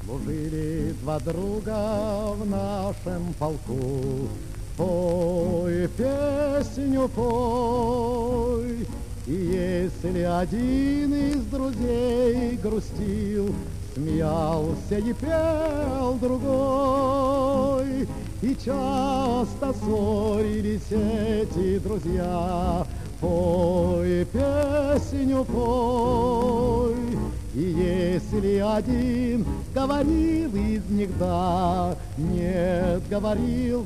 Служили два друга в нашем полку. Пой, песню пой. И если один из друзей грустил, смеялся и пел другой. И часто ссорились эти друзья. Пой, песню пой. И если один говорил из них да, нет, говорил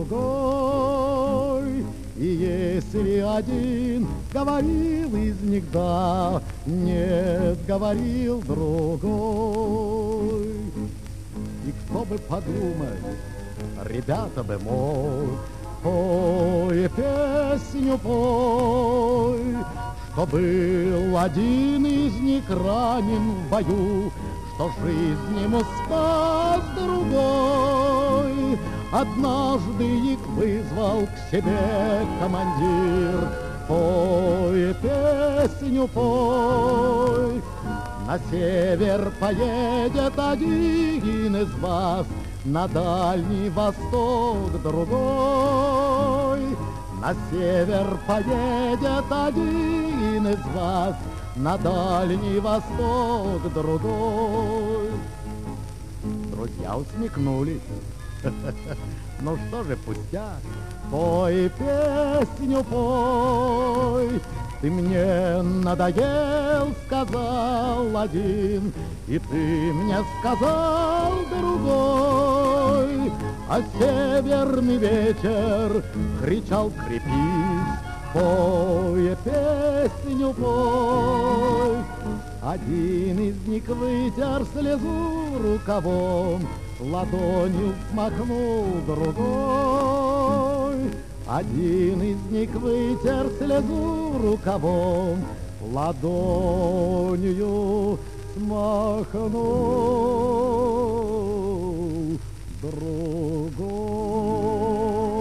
другой. И если один говорил из них да, нет, говорил другой. И кто бы подумать, ребята бы, мол, пой, песню пой, что был один из них ранен в бою, что жизнь ему спас другой. Однажды их вызвал к себе командир. Пой, песню пой. На север поедет один из вас, на Дальний Восток другой. На север поедет один из вас, на Дальний Восток другой. Друзья усмехнулись. Ну что же, пустяк, пой, песню пой. Ты мне надоел, сказал один, и ты мне сказал другой. А северный ветер кричал: крепись, пой, песню пой. Один из них вытер слезу рукавом, ладонью смахнул другой. Один из них вытер слезу рукавом, ладонью смахнул другой.